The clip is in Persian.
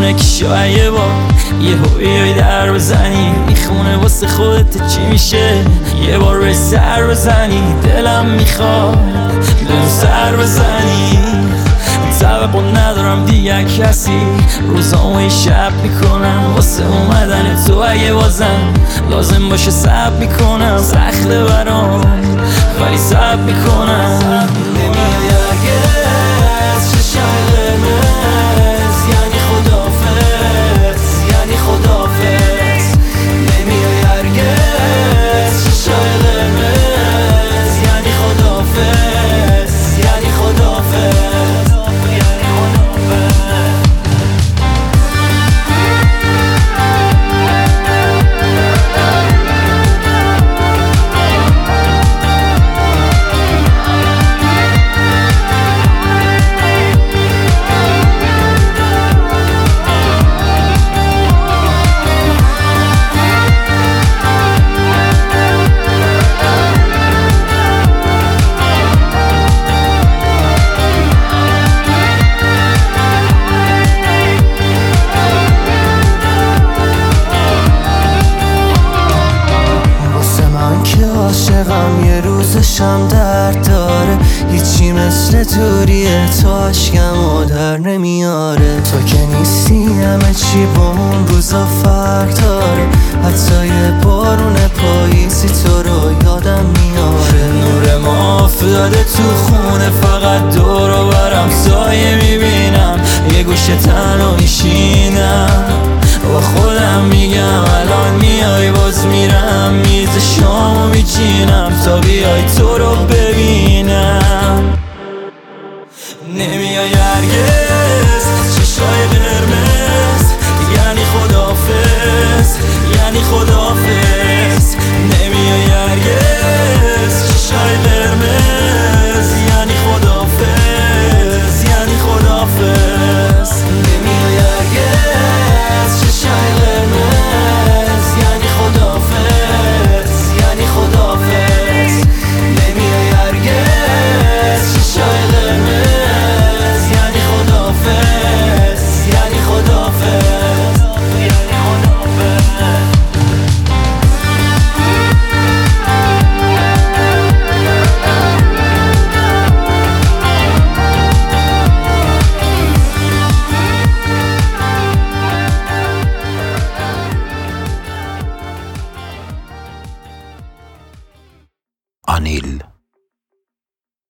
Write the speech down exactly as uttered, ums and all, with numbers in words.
میمونه که شاید یه بار یه هویای در بزنی میخونه واسه خودت چی میشه یه بار روی سر بزنی دلم میخواد بهم سر بزنی توقع ندارم دیگه کسی روزامو شب میکنم واسه اومدن تو اگه بازم لازم باشه صبر میکنم سخته برام ولی صبر میکنم نمیای هرگز چشای قرمز یعنی خداحافظ یعنی خداحافظ نمیای هرگز چشای قرمز یعنی خداحافظ یعنی خداحافظ عاشقم یه روزشم درد داره هیچی مثل دوریه تو عشقمو در نمیاره تو که نیستی همه چی با اون روزا فرق داره حتی یه بارون پاییزی تو رو یادم میاره نور ما افتاده تو خونه فقط دور و برم سایه میبینم یه گوشه تنها میشینم با خودم میگم الان میای باز میرم میز شامو میچینم تا بیای تو رو ببینم نمیای هرگز چشای قرمز یعنی خداحافظ یعنی خداحافظ نمیای هرگز چشای قرمز یعنی خداحافظ یعنی خداحافظ نمیای هرگز چشای قرمز یعنی خداحافظ یعنی خداحافظ نمیای هرگز چشای قرمز یعنی خداحافظ یعنی خداحافظ یعنی خداحافظ Anil